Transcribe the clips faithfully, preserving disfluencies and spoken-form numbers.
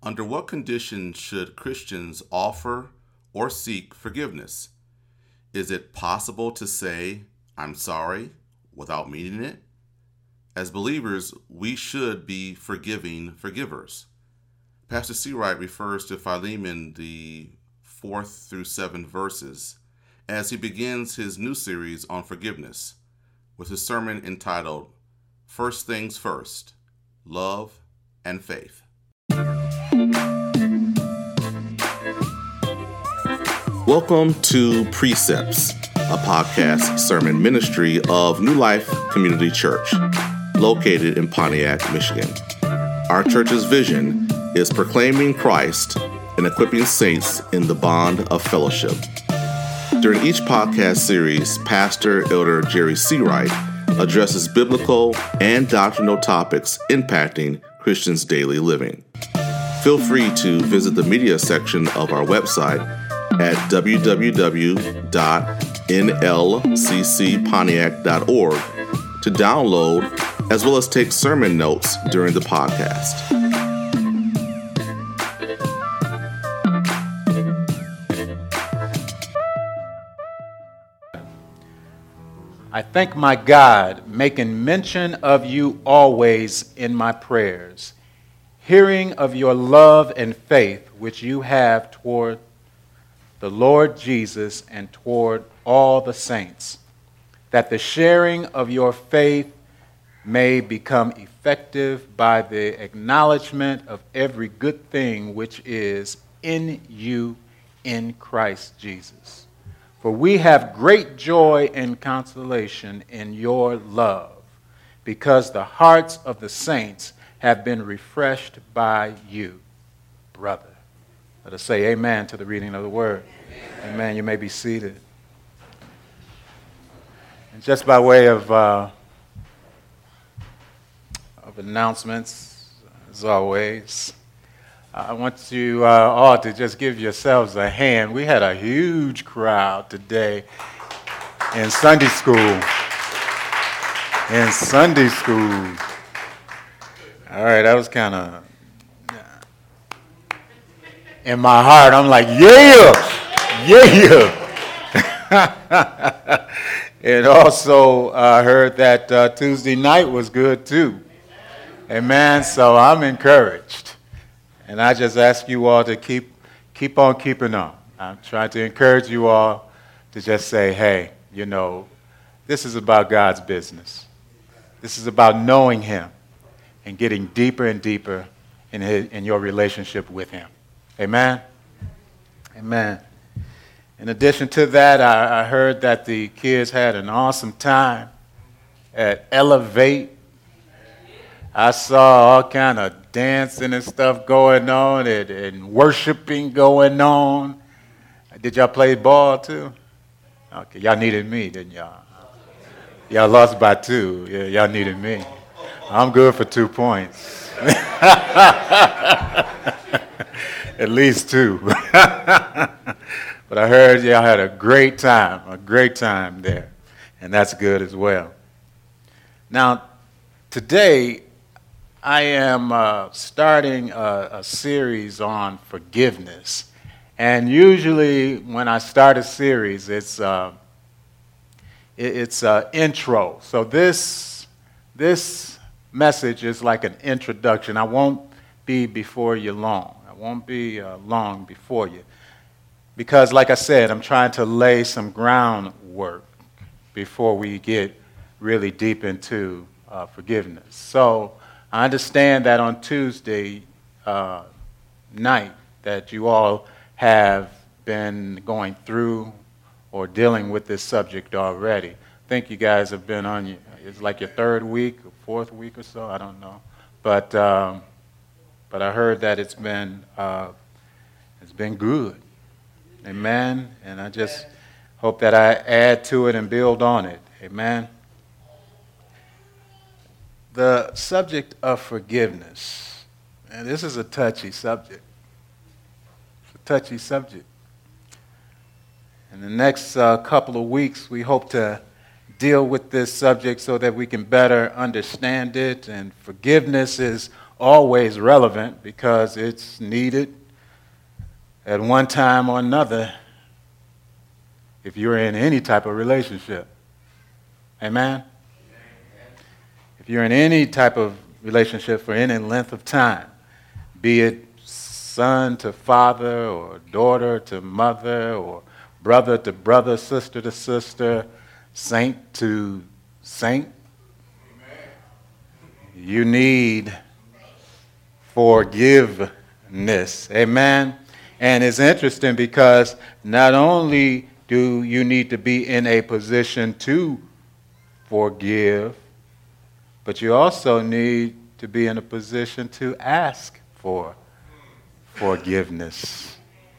Under what conditions should Christians offer or seek forgiveness? Is it possible to say, "I'm sorry," without meaning it? As believers, we should be forgiving forgivers. Pastor Seawright refers to Philemon, the fourth through seventh verses, as he begins his new series on forgiveness with his sermon entitled, First Things First, Love and Faith. Welcome to Precepts, a podcast sermon ministry of New Life Community Church, located in Pontiac, Michigan. Our church's vision is proclaiming Christ and equipping saints in the bond of fellowship. During each podcast series, Pastor Elder Jerry Seawright addresses biblical and doctrinal topics impacting Christians' daily living. Feel free to visit the media section of our website at w w w dot n l c c pontiac dot org to download as well as take sermon notes during the podcast. I thank my God, making mention of you always in my prayers, hearing of your love and faith which you have toward the Lord Jesus and toward all the saints, that the sharing of your faith may become effective by the acknowledgement of every good thing which is in you in Christ Jesus. For we have great joy and consolation in your love, because the hearts of the saints have been refreshed by you, brother. Let us say amen to the reading of the word. Amen. Amen. You may be seated. And just by way of, uh, of announcements, as always, I want you uh, all to just give yourselves a hand. We had a huge crowd today in Sunday school. In Sunday school. All right, that was kind of... In my heart, I'm like, yeah, yeah. And also, I uh, heard that uh, Tuesday night was good too. Amen. So I'm encouraged. And I just ask you all to keep keep on keeping on. I'm trying to encourage you all to just say, hey, you know, this is about God's business. This is about knowing Him and getting deeper and deeper in his, in your relationship with Him. Amen? Amen. In addition to that, I, I heard that the kids had an awesome time at Elevate. I saw all kind of dancing and stuff going on and, and worshiping going on. Did y'all play ball too? Okay, y'all needed me, didn't y'all? Y'all lost by two. Yeah, y'all needed me. I'm good for two points. At least two. But I heard y'all had a great time, a great time there. And that's good as well. Now, today, I am uh, starting a, a series on forgiveness. And usually when I start a series, it's uh, it, it's an intro. So this, this message is like an introduction. I won't be before you long. I won't be uh, long before you. Because like I said, I'm trying to lay some groundwork before we get really deep into uh, forgiveness. So I understand that on Tuesday uh, night that you all have been going through or dealing with this subject already. I think you guys have been on, your, it's like your third week or fourth week or so, I don't know. But um, but I heard that it's been uh, it's been good. Amen. And I just hope that I add to it and build on it. Amen. The subject of forgiveness, and this is a touchy subject. It's a touchy subject. In the next uh, couple of weeks, we hope to deal with this subject so that we can better understand it. And forgiveness is always relevant because it's needed at one time or another if you're in any type of relationship. Amen? If you're in any type of relationship for any length of time, be it son to father or daughter to mother or brother to brother, sister to sister, saint to saint, you need forgiveness. Amen? And it's interesting because not only do you need to be in a position to forgive, but you also need to be in a position to ask for forgiveness.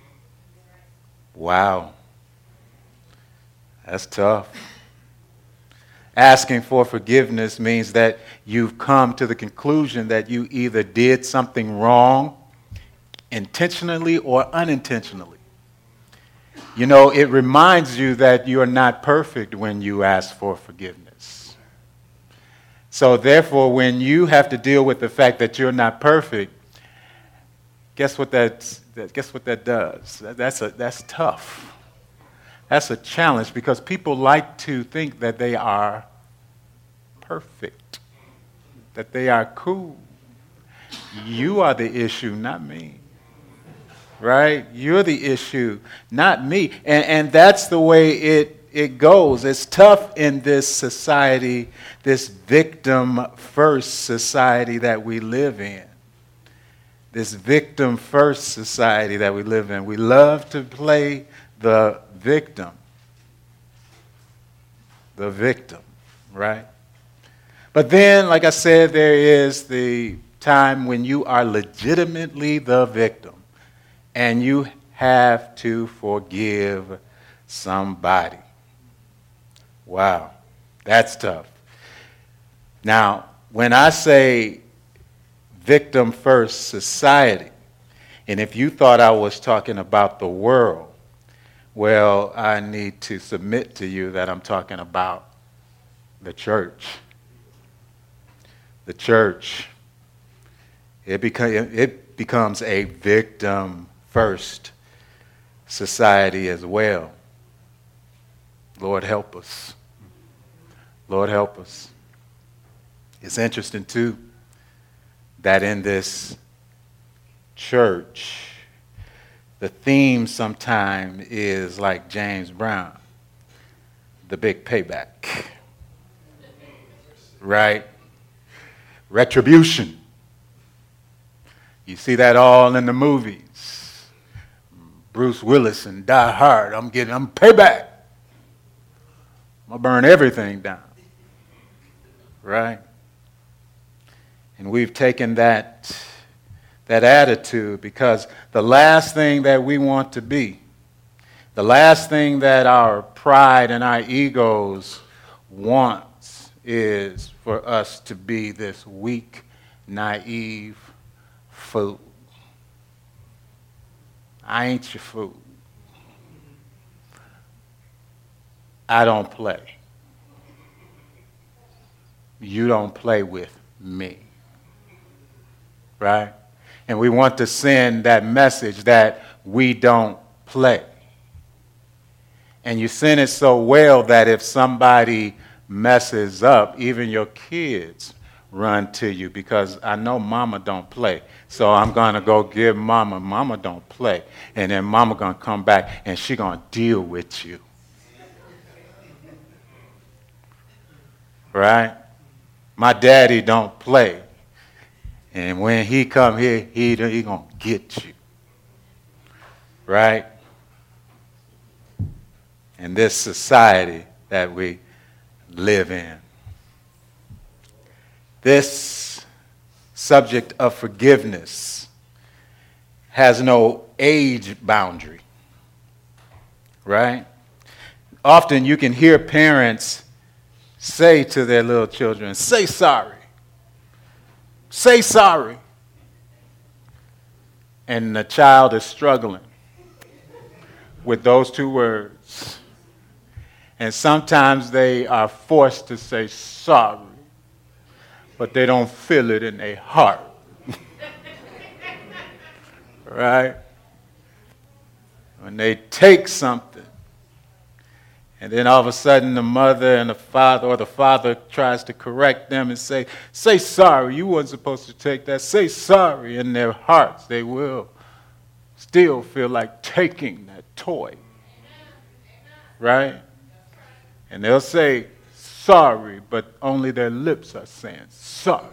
Wow. That's tough. Asking for forgiveness means that you've come to the conclusion that you either did something wrong intentionally or unintentionally. You know, it reminds you that you are not perfect when you ask for forgiveness. So therefore, when you have to deal with the fact that you're not perfect, guess what that, guess what that does? That's, a, that's tough. That's a challenge because people like to think that they are perfect, that they are cool. You are the issue, not me. Right? You're the issue, not me. And, and that's the way it, it goes. It's tough in this society, this victim-first society that we live in. This victim-first society that we live in. We love to play the victim. The victim, right? But then, like I said, there is the time when you are legitimately the victim and you have to forgive somebody. Wow, that's tough. Now, when I say victim-first society, and if you thought I was talking about the world, well, I need to submit to you that I'm talking about the church. The church. It, beca- it becomes a victim-first society as well. Lord help us. Lord help us. It's interesting, too, that in this church, the theme sometimes is like James Brown, the big payback, right? Retribution. You see that all in the movies. Bruce Willis and Die Hard. I'm getting, I'm payback. I'm gonna burn everything down, right? And we've taken that. That attitude, because the last thing that we want to be, the last thing that our pride and our egos wants is for us to be this weak, naive fool. I ain't your fool. I don't play. You don't play with me. Right? And we want to send that message that we don't play. And you send it so well that if somebody messes up, even your kids run to you because I know mama don't play. So I'm going to go give mama, mama don't play. And then mama going to come back and she going to deal with you. Right? My daddy don't play. And when he come here, he he gonna get you, right? In this society that we live in, this subject of forgiveness has no age boundary, right? Often you can hear parents say to their little children, "Say sorry. Say sorry." And the child is struggling with those two words. And sometimes they are forced to say sorry, but they don't feel it in their heart. Right? When they take something, and then all of a sudden the mother and the father, or the father tries to correct them and say, say sorry, you weren't supposed to take that. Say sorry. In their hearts, they will still feel like taking that toy. Right? And they'll say sorry, but only their lips are saying sorry.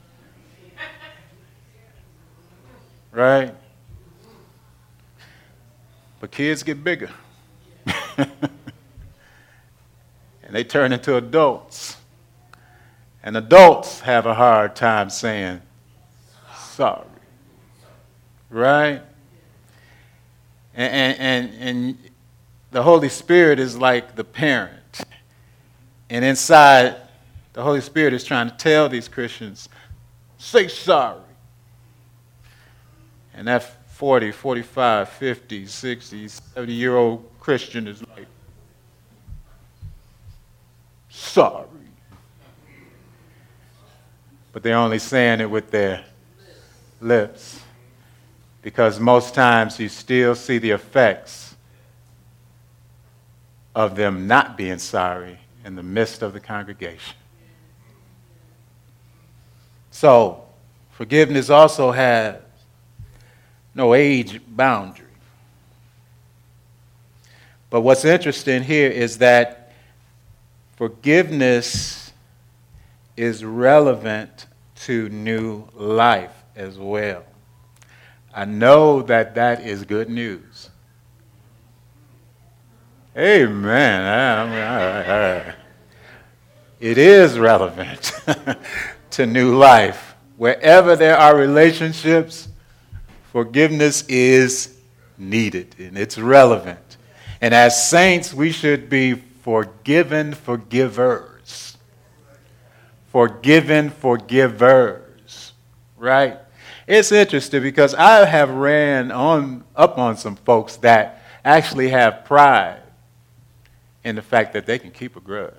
Right? But kids get bigger. And they turn into adults. And adults have a hard time saying sorry. Right? And, and, and, and the Holy Spirit is like the parent. And inside, the Holy Spirit is trying to tell these Christians, say sorry. And that forty, forty-five, fifty, sixty, seventy-year-old Christian is like, sorry. But they're only saying it with their lips. Because most times you still see the effects of them not being sorry in the midst of the congregation. So, forgiveness also has no age boundary. But what's interesting here is that forgiveness is relevant to new life as well. I know that that is good news. Amen. All right, all right. It is relevant to new life. Wherever there are relationships, forgiveness is needed, and it's relevant. And as saints, we should be forgiven forgivers. Forgiven forgivers, right? It's interesting because I have ran on up on some folks that actually have pride in the fact that they can keep a grudge.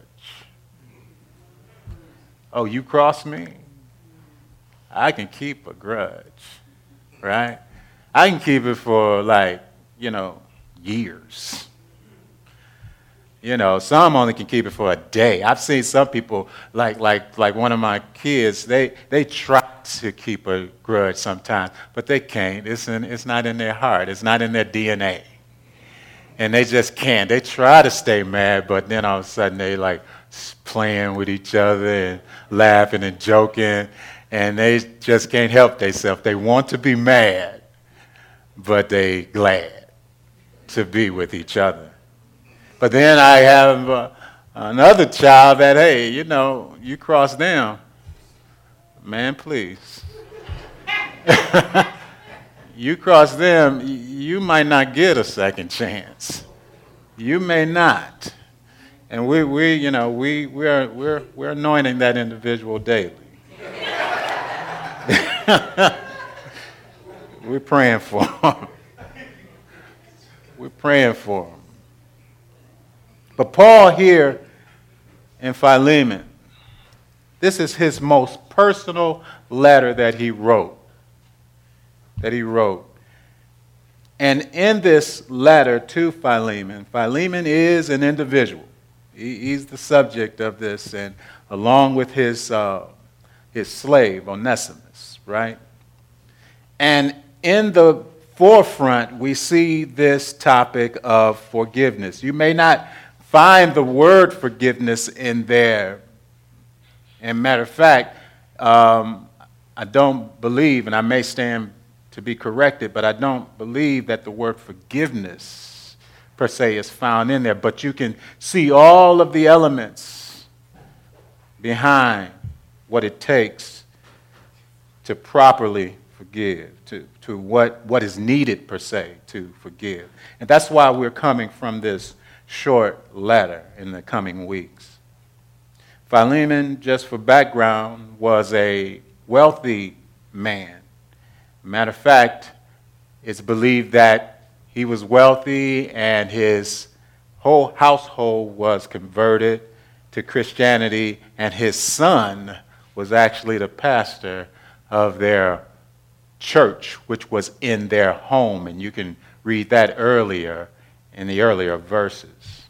Oh, you crossed me? I can keep a grudge, right? I can keep it for like, you know, years. You know, some only can keep it for a day. I've seen some people, like like like one of my kids, they they try to keep a grudge sometimes, but they can't. It's in, it's not in their heart. It's not in their D N A. And they just can't. They try to stay mad, but then all of a sudden they like playing with each other and laughing and joking, and they just can't help themselves. They want to be mad, but they glad to be with each other. But then I have uh, another child that, hey, you know, you cross them, man, please. You cross them, you might not get a second chance. You may not. And we, we you know, we, we're, we're, we're anointing that individual daily. We're praying for them. We're praying for them. But Paul here in Philemon, this is his most personal letter that he wrote. That he wrote. And in this letter to Philemon, Philemon is an individual. He, he's the subject of this, and along with his, uh, his slave, Onesimus, right? And in the forefront, we see this topic of forgiveness. You may not find the word forgiveness in there. And matter of fact, um, I don't believe, and I may stand to be corrected, but I don't believe that the word forgiveness per se is found in there. But you can see all of the elements behind what it takes to properly forgive, to, to what, what is needed per se to forgive. And that's why we're coming from this short letter in the coming weeks. Philemon, just for background, was a wealthy man. Matter of fact, it's believed that he was wealthy and his whole household was converted to Christianity, and his son was actually the pastor of their church, which was in their home. And you can read that earlier in the earlier verses.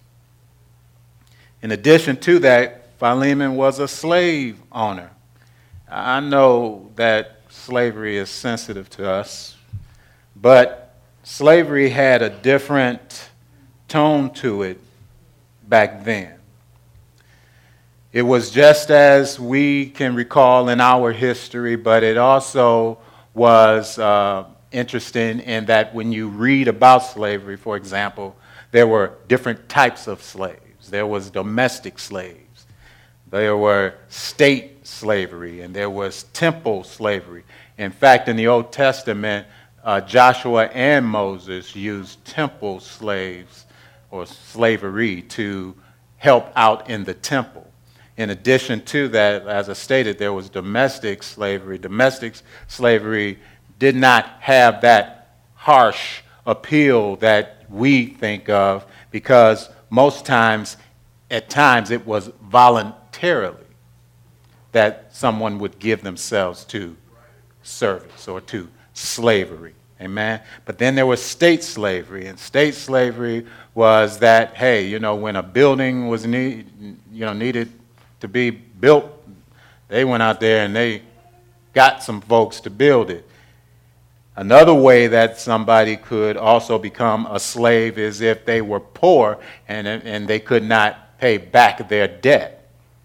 In addition to that, Philemon was a slave owner. I know that slavery is sensitive to us, but slavery had a different tone to it back then. It was just as we can recall in our history, but it also was uh, interesting in that when you read about slavery, for example, there were different types of slaves. There was domestic slaves. There were state slavery, and there was temple slavery. In fact, in the Old Testament, uh, Joshua and Moses used temple slaves or slavery to help out in the temple. In addition to that, as I stated, there was domestic slavery. Domestic slavery did not have that harsh appeal that we think of, because most times, at times, it was voluntarily that someone would give themselves to service or to slavery. Amen. But then there was state slavery, and state slavery was that, hey, you know, when a building was need, you know, needed to be built, they went out there and they got some folks to build it. Another way that somebody could also become a slave is if they were poor and, and they could not pay back their debt.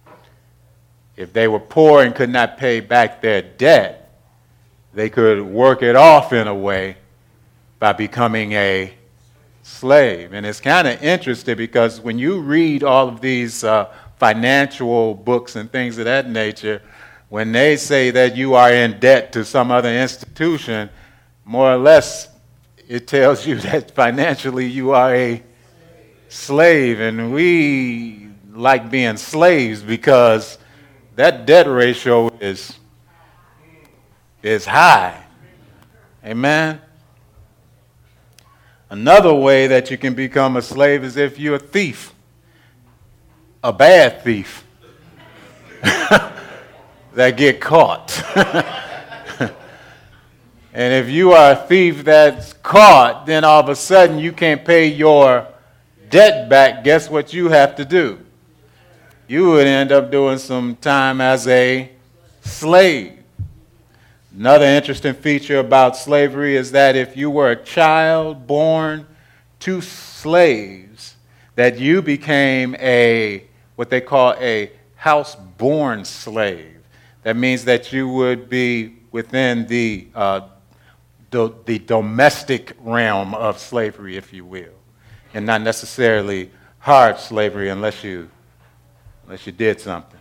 If they were poor and could not pay back their debt, they could work it off in a way by becoming a slave. And it's kind of interesting because when you read all of these uh, financial books and things of that nature, when they say that you are in debt to some other institution, more or less it tells you that financially you are a slave. And we like being slaves because that debt ratio is, is high. Amen? Another way that you can become a slave is if you're a thief. A bad thief that get caught. And if you are a thief that's caught, then all of a sudden you can't pay your debt back. Guess what you have to do? You would end up doing some time as a slave. Another interesting feature about slavery is that if you were a child born to slaves, that you became a what they call a house-born slave. That means that you would be within the, uh, the, the domestic realm of slavery, if you will, and not necessarily hard slavery unless you, unless you did something.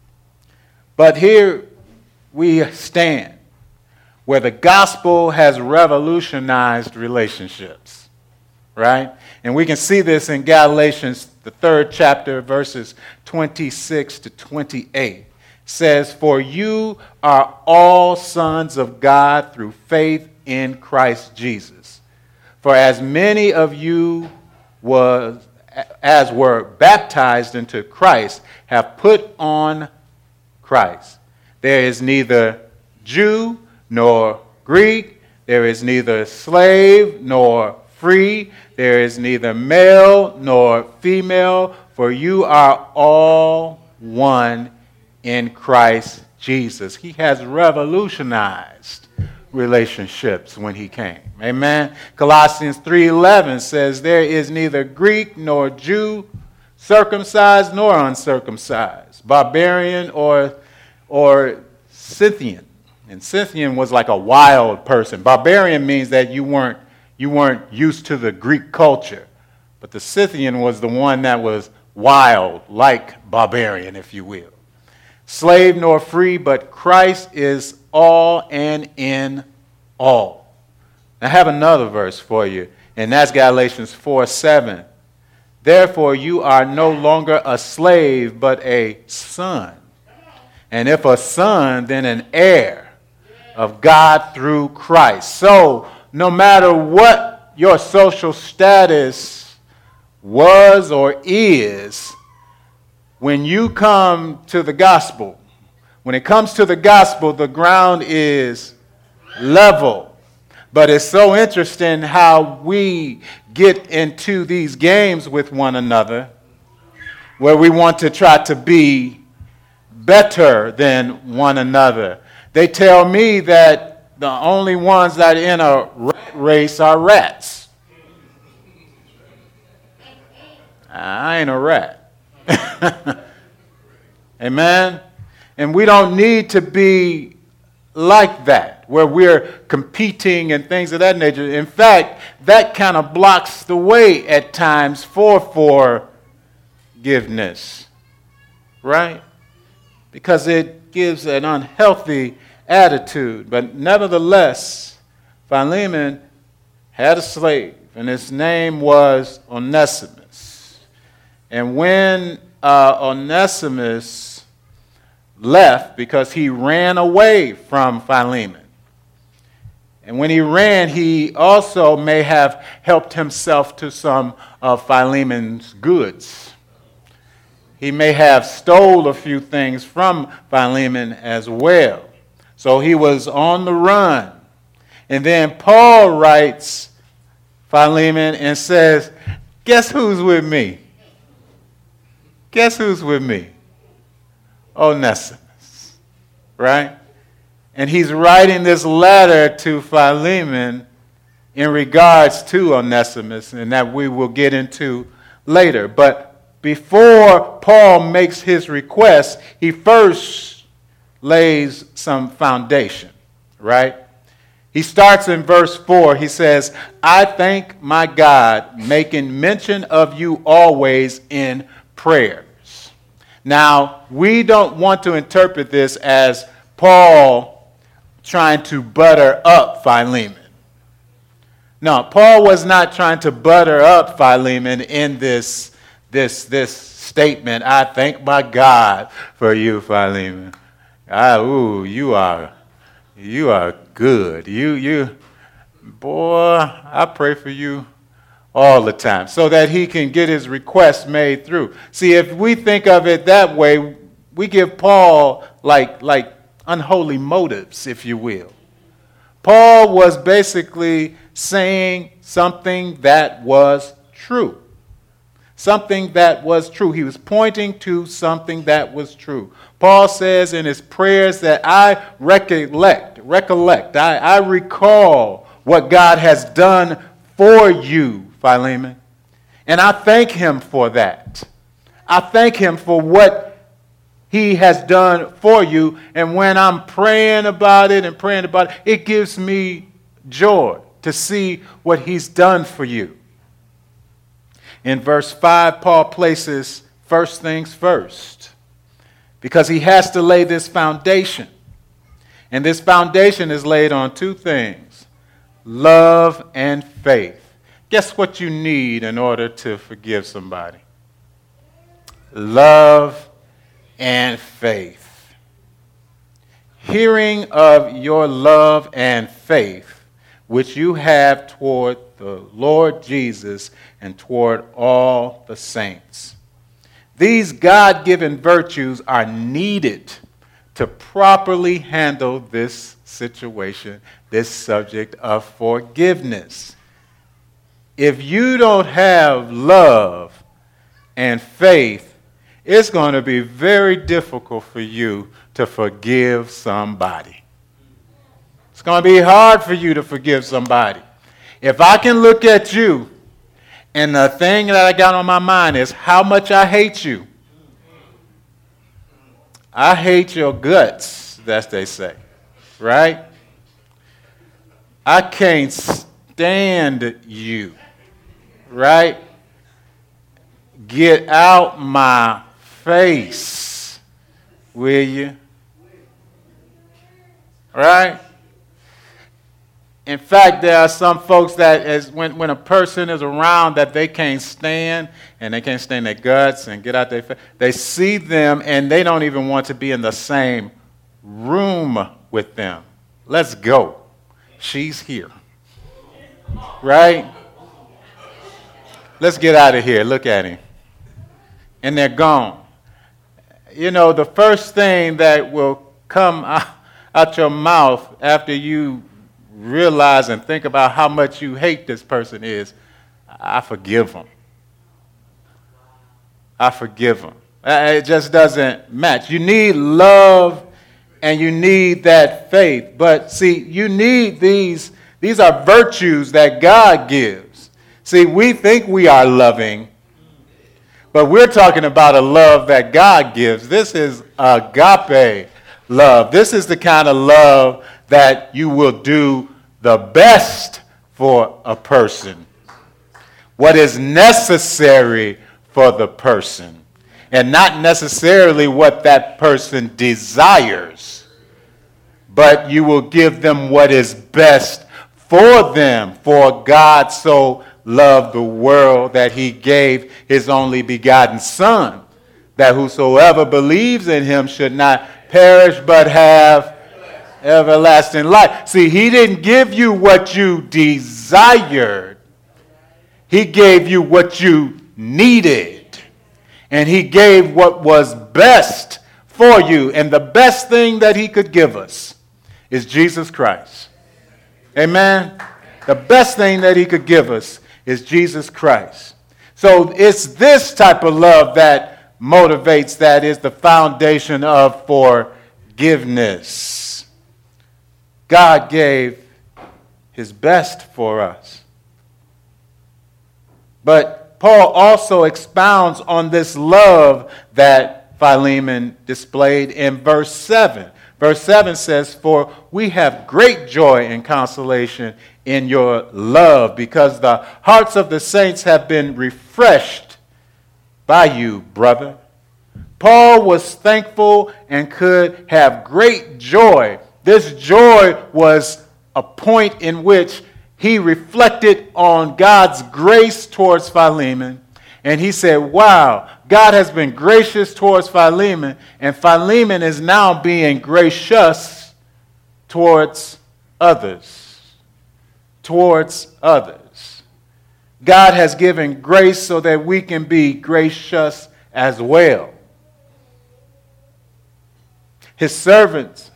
But here we stand, where the gospel has revolutionized relationships, right? And we can see this in Galatians, the third chapter, verses twenty-six to twenty-eight. It says, "For you are all sons of God through faith in Christ Jesus. For as many of you was, as were baptized into Christ have put on Christ. There is neither Jew nor Greek, there is neither slave nor free, there is neither male nor female, for you are all one in Christ Jesus." He has revolutionized relationships when he came. Amen. Colossians three eleven says, "There is neither Greek nor Jew, circumcised nor uncircumcised, barbarian or, or Scythian." And Scythian was like a wild person. Barbarian means that you weren't you weren't used to the Greek culture. But the Scythian was the one that was wild, like barbarian, if you will. Slave nor free, but Christ is all and in all. I have another verse for you, and that's Galatians four seven. "Therefore you are no longer a slave, but a son. And if a son, then an heir of God through Christ." So, no matter what your social status was or is, when you come to the gospel, when it comes to the gospel, the ground is level. But it's so interesting how we get into these games with one another where we want to try to be better than one another. They tell me that the only ones that are in a rat race are rats. I ain't a rat. Amen? And we don't need to be like that, where we're competing and things of that nature. In fact, that kind of blocks the way at times for forgiveness, right? Because it gives an unhealthy attitude. But nevertheless, Philemon had a slave, and his name was Onesimus. And when uh, Onesimus left, because he ran away from Philemon, and when he ran, he also may have helped himself to some of Philemon's goods. He may have stole a few things from Philemon as well. So he was on the run. And then Paul writes Philemon and says, guess who's with me? Guess who's with me? Onesimus, right? And he's writing this letter to Philemon in regards to Onesimus, and that we will get into later. But before Paul makes his request, he first lays some foundation, right? He starts in verse four. He says, I thank my God, making mention of you always in prayers. Now, we don't want to interpret this as Paul trying to butter up Philemon. No, Paul was not trying to butter up Philemon in this This, this statement. I thank my God for you, Philemon. Ah, ooh, you are, you are good. You, you, boy, I pray for you all the time so that he can get his request made through. See, if we think of it that way, we give Paul like, like unholy motives, if you will. Paul was basically saying something that was true. Something that was true. He was pointing to something that was true. Paul says in his prayers that I recollect, recollect, I, I recall what God has done for you, Philemon. And I thank him for that. I thank him for what he has done for you. And when I'm praying about it and praying about it, it gives me joy to see what he's done for you. In verse five, Paul places first things first because he has to lay this foundation. And this foundation is laid on two things, love and faith. Guess what you need in order to forgive somebody? Love and faith. Hearing of your love and faith, which you have toward the Lord Jesus and toward all the saints. These God-given virtues are needed to properly handle this situation, this subject of forgiveness. If you don't have love and faith, it's going to be very difficult for you to forgive somebody. It's going to be hard for you to forgive somebody. If I can look at you and the thing that I got on my mind is how much I hate you. I hate your guts, as they say, right? I can't stand you, right? Get out my face, will you? Right? In fact, there are some folks that as when, when a person is around that they can't stand and they can't stand their guts and get out their face, they see them and they don't even want to be in the same room with them. Let's go. She's here. Right? Let's get out of here. Look at him. And they're gone. You know, the first thing that will come out, out your mouth after you realize and think about how much you hate this person is, I forgive them. I forgive them. It just doesn't match. You need love and you need that faith. But see, you need these, these are virtues that God gives. See, we think we are loving, but we're talking about a love that God gives. This is agape love. This is the kind of love that you will do the best for a person. What is necessary for the person. And not necessarily what that person desires. But you will give them what is best for them. For God so loved the world that he gave his only begotten Son, that whosoever believes in him should not perish but have everlasting life. See, he didn't give you what you desired. He gave you what you needed. And he gave what was best for you. And the best thing that he could give us is Jesus Christ. Amen? The best thing that he could give us is Jesus Christ. So it's this type of love that motivates, that is the foundation of forgiveness. God gave his best for us. But Paul also expounds on this love that Philemon displayed in verse seven. Verse seven says, "For we have great joy and consolation in your love, because the hearts of the saints have been refreshed by you, brother." Paul was thankful and could have great joy. This joy was a point in which he reflected on God's grace towards Philemon. And he said, wow, God has been gracious towards Philemon, and Philemon is now being gracious towards others. Towards others. God has given grace so that we can be gracious as well. His servants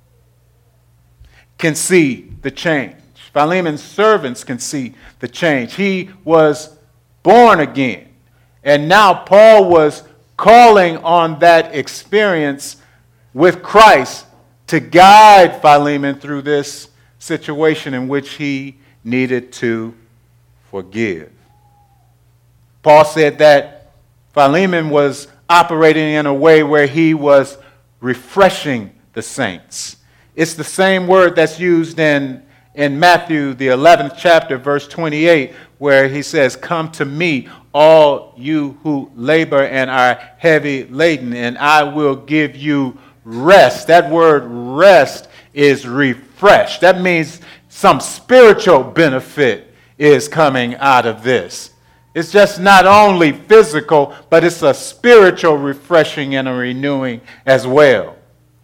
can see the change. Philemon's servants can see the change. He was born again. And now Paul was calling on that experience with Christ to guide Philemon through this situation in which he needed to forgive. Paul said that Philemon was operating in a way where he was refreshing the saints. It's the same word that's used in, in Matthew, the eleventh chapter, verse twenty-eight, where he says, "Come to me, all you who labor and are heavy laden, and I will give you rest." That word rest is refresh. That means some spiritual benefit is coming out of this. It's just not only physical, but it's a spiritual refreshing and a renewing as well.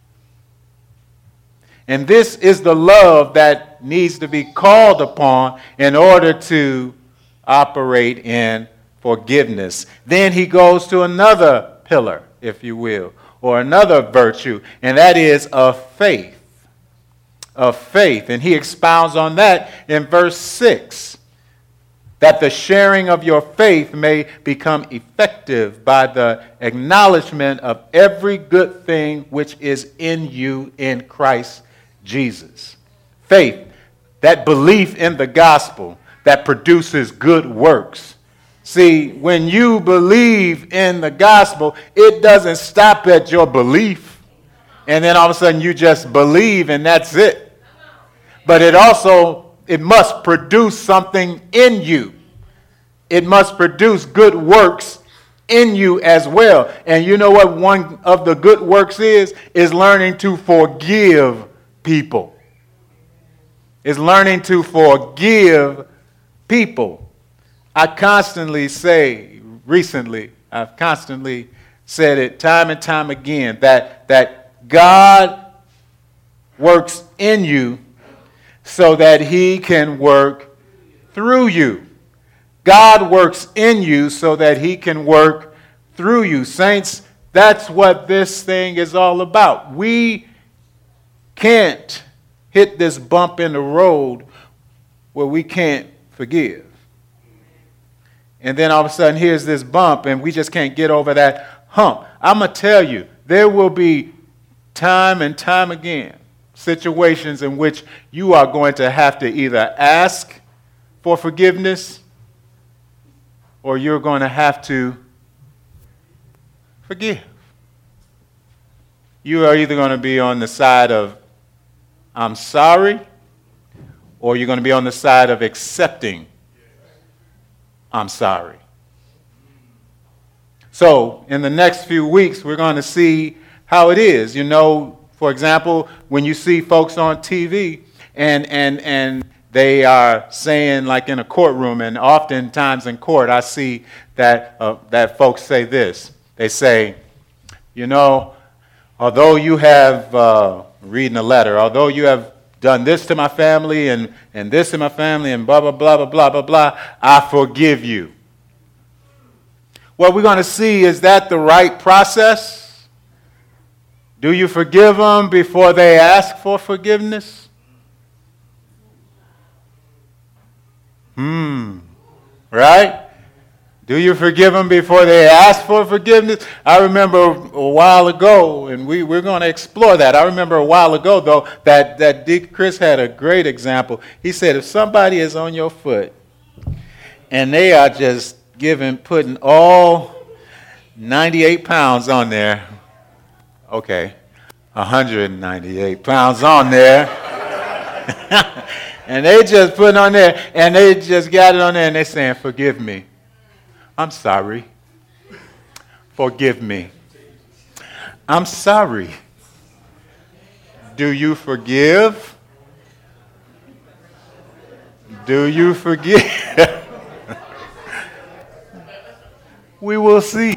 And this is the love that needs to be called upon in order to operate in forgiveness. Then he goes to another pillar, if you will, or another virtue, and that is of faith. Of faith. And he expounds on that in verse six. That the sharing of your faith may become effective by the acknowledgement of every good thing which is in you in Christ Jesus. Faith, that belief in the gospel that produces good works. See, when you believe in the gospel, it doesn't stop at your belief, and then all of a sudden you just believe and that's it. But it also, it must produce something in you. It must produce good works in you as well. And you know what one of the good works is? Is learning to forgive people. Is learning to forgive people. I constantly say, recently, I've constantly said it time and time again, that, that God works in you so that he can work through you. God works in you so that he can work through you. Saints, that's what this thing is all about. We can't hit this bump in the road where we can't forgive. And then all of a sudden, here's this bump, and we just can't get over that hump. I'm going to tell you, there will be time and time again situations in which you are going to have to either ask for forgiveness or you're going to have to forgive. You are either going to be on the side of I'm sorry, or you're going to be on the side of accepting I'm sorry. So in the next few weeks, we're going to see how it is. You know, for example, when you see folks on T V and and and they are saying, like in a courtroom, and oftentimes in court, I see that uh, that folks say this. They say, you know, although you have, uh, reading a letter, although you have done this to my family and, and this to my family and blah, blah, blah, blah, blah, blah, blah, I forgive you. What we're going to see, is that the right process? Do you forgive them before they ask for forgiveness? Hmm. Right? Do you forgive them before they ask for forgiveness? I remember a while ago, and we, we're going to explore that. I remember a while ago, though, that, that Dick Chris had a great example. He said, if somebody is on your foot and they are just giving, putting all ninety-eight pounds on there, okay, one hundred ninety-eight pounds on there, and they just putting on there, and they just got it on there, and they're saying, forgive me. I'm sorry. Forgive me. I'm sorry. Do you forgive? Do you forgive? We will see.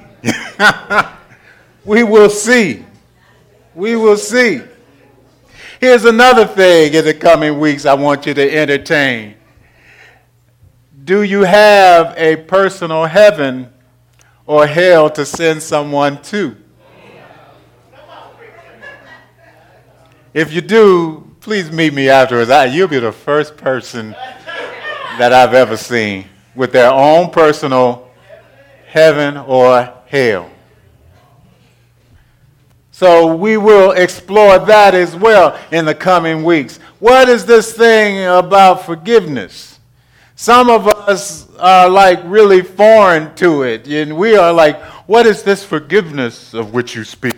We will see. We will see. Here's another thing in the coming weeks I want you to entertain. Do you have a personal heaven or hell to send someone to? If you do, please meet me afterwards. I, you'll be the first person that I've ever seen with their own personal heaven or hell. So we will explore that as well in the coming weeks. What is this thing about forgiveness? Some of us are like really foreign to it, and we are like, what is this forgiveness of which you speak?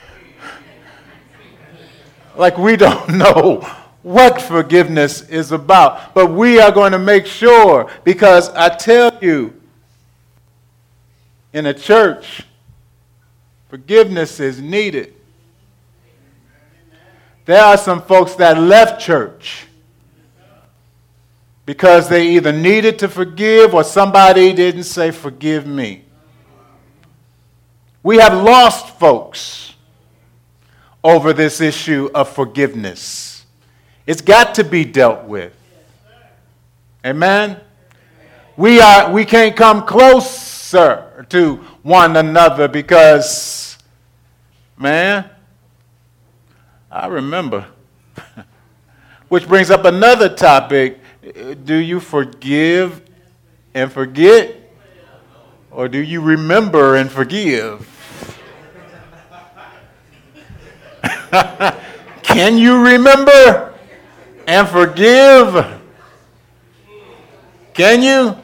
Like we don't know what forgiveness is about, but we are going to make sure, because I tell you, in a church, forgiveness is needed. There are some folks that left church because they either needed to forgive or somebody didn't say, forgive me. We have lost folks over this issue of forgiveness. It's got to be dealt with. Amen? We are, we can't come closer to one another because, man, I remember. Which brings up another topic. Do you forgive and forget? Or do you remember and forgive? Can you remember and forgive? Can you?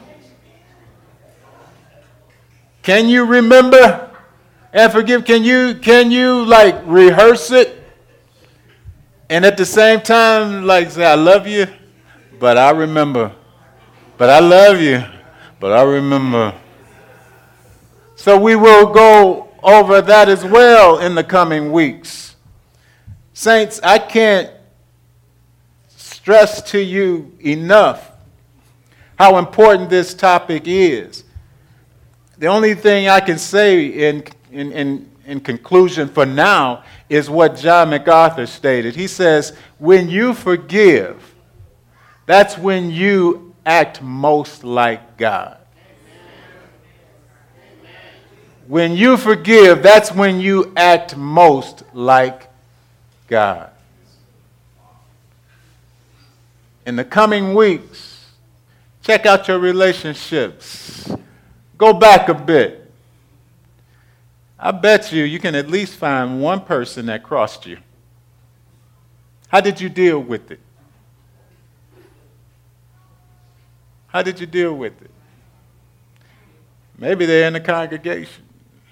Can you remember and forgive? Can you, can you like rehearse it? And at the same time, like say, I love you, but I remember. But I love you, but I remember. So we will go over that as well in the coming weeks. Saints, I can't stress to you enough how important this topic is. The only thing I can say in, in, in, in conclusion for now is what John MacArthur stated. He says, when you forgive, that's when you act most like God. When you forgive, that's when you act most like God. in the coming weeks, check out your relationships. Go back a bit. I bet you you can at least find one person that crossed you. How did you deal with it? How did you deal with it? Maybe they're in the congregation.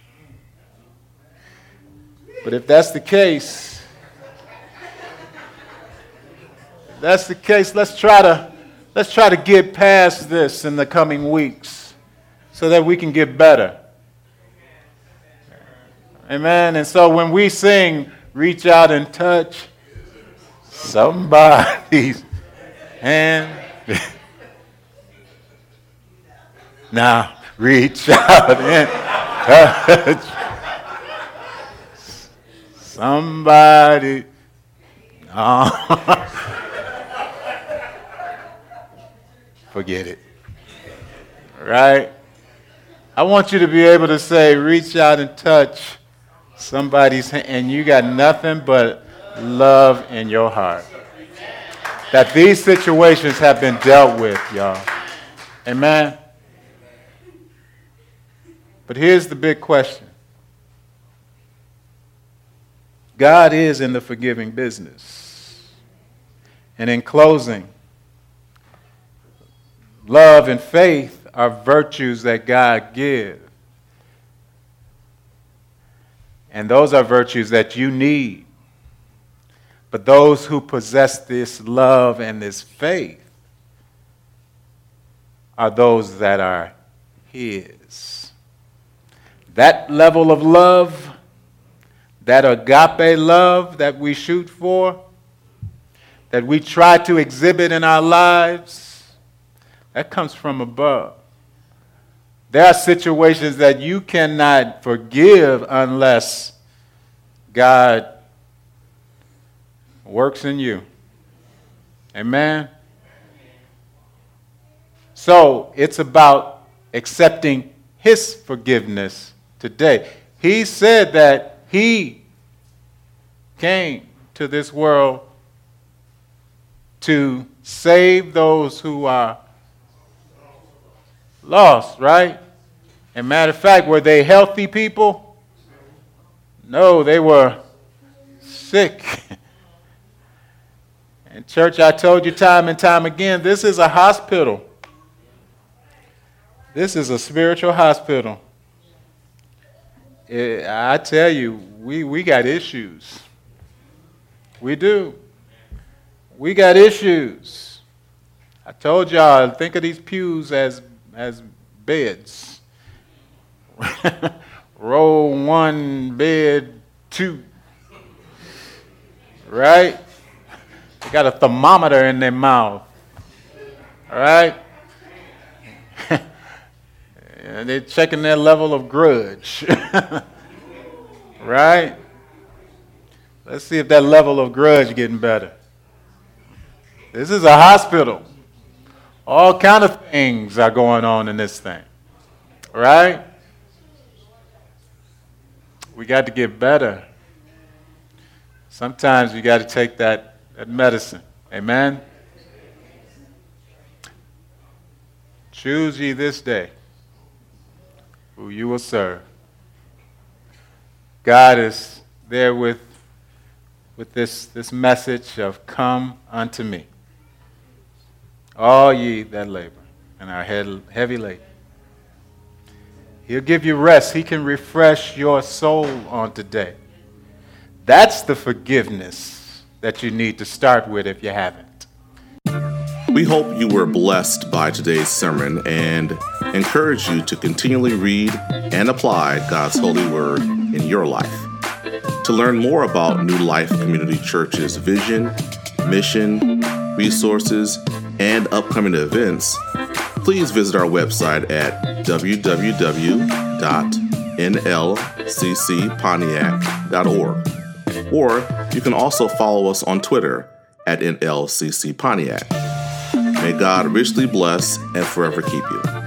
But if that's the case, if that's the case, let's try to let's try to get past this in the coming weeks so that we can get better. Amen. And so when we sing, reach out and touch somebody's hand. Now, reach out and touch somebody. Oh. Forget it. Right? I want you to be able to say, reach out and touch somebody's hand, and you got nothing but love in your heart. That these situations have been dealt with, y'all. Amen? But here's the big question. God is in the forgiving business. And in closing, love and faith are virtues that God gives. And those are virtues that you need. But those who possess this love and this faith are those that are His. That level of love, that agape love that we shoot for, that we try to exhibit in our lives, that comes from above. There are situations that you cannot forgive unless God works in you. Amen? So it's about accepting His forgiveness today. He said that He came to this world to save those who are lost, right? And matter of fact, were they healthy people? No, they were sick. And church, I told you time and time again, this is a hospital. This is a spiritual hospital. It, I tell you, we, we got issues. We do. We got issues. I told y'all, think of these pews as, as beds. Row one, bed two. Right? They got a thermometer in their mouth. All right? And they're checking their level of grudge. Right? Let's see if that level of grudge getting better. This is a hospital. All kind of things are going on in this thing. Right? We got to get better. Sometimes you got to take that, that medicine. Amen? Choose ye this day who you will serve. God is there with, with this, this message of come unto me, all ye that labor and are heavy laden. He'll give you rest. He can refresh your soul on today. That's the forgiveness that you need to start with if you haven't. We hope you were blessed by today's sermon and encourage you to continually read and apply God's holy word in your life. To learn more about New Life Community Church's vision, mission, resources, and upcoming events, please visit our website at w w w dot n l c c pontiac dot org. Or you can also follow us on Twitter at N L C C Pontiac. May God richly bless and forever keep you.